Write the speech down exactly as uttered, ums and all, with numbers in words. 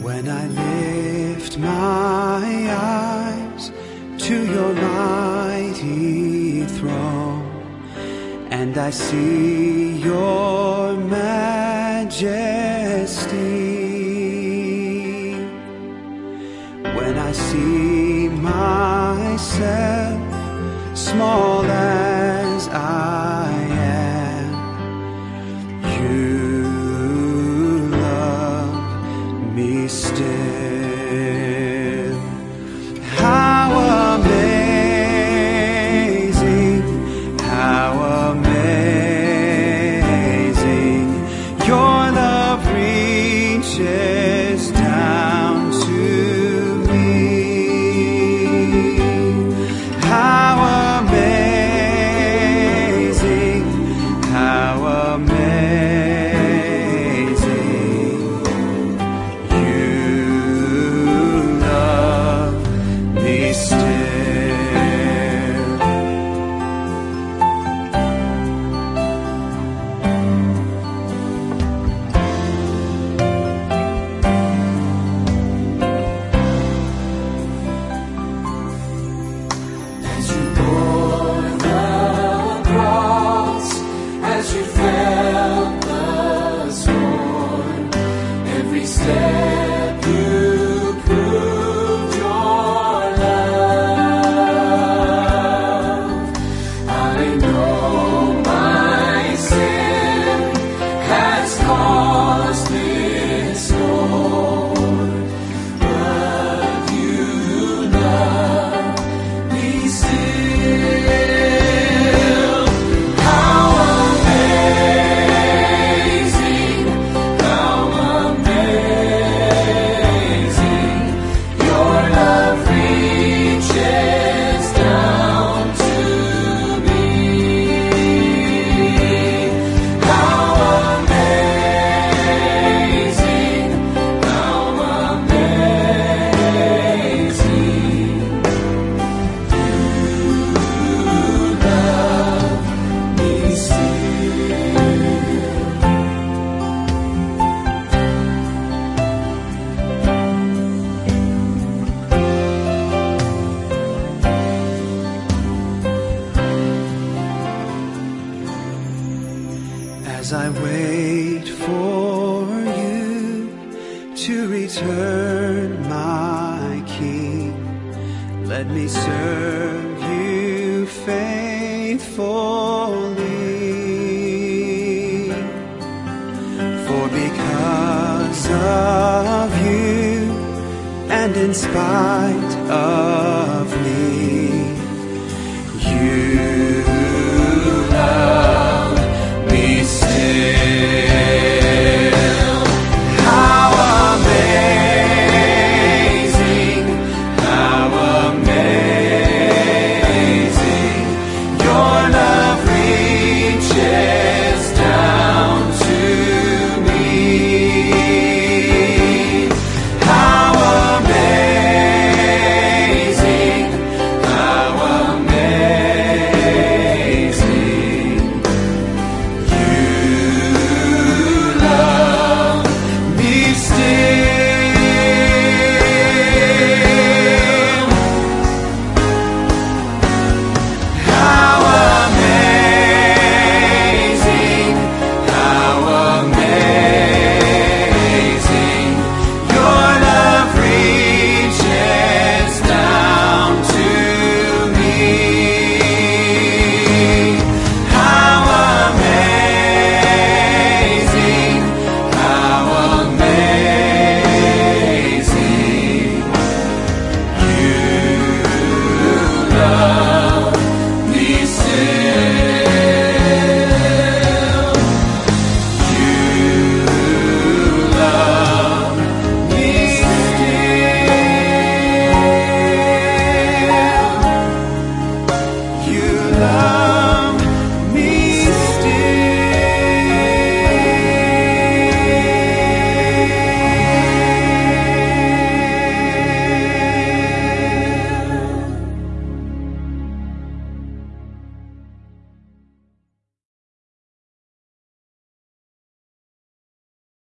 When I lift my eyes to your mighty throne, and I see your majesty, when I see myself small as I am, you love me still. How amazing, how amazing, your love reaches down to me. How amazing, how amazing, you love me still. As you bore the cross, as you felt the scorn, every step you proved your love. I know my sin has caused this scorn, but you love me still. How amazing, how amazing, your love reaches down to me. How amazing, how amazing, me still. As I wait for you to return, my King, let me serve you faithfully. For because of you, and in spite of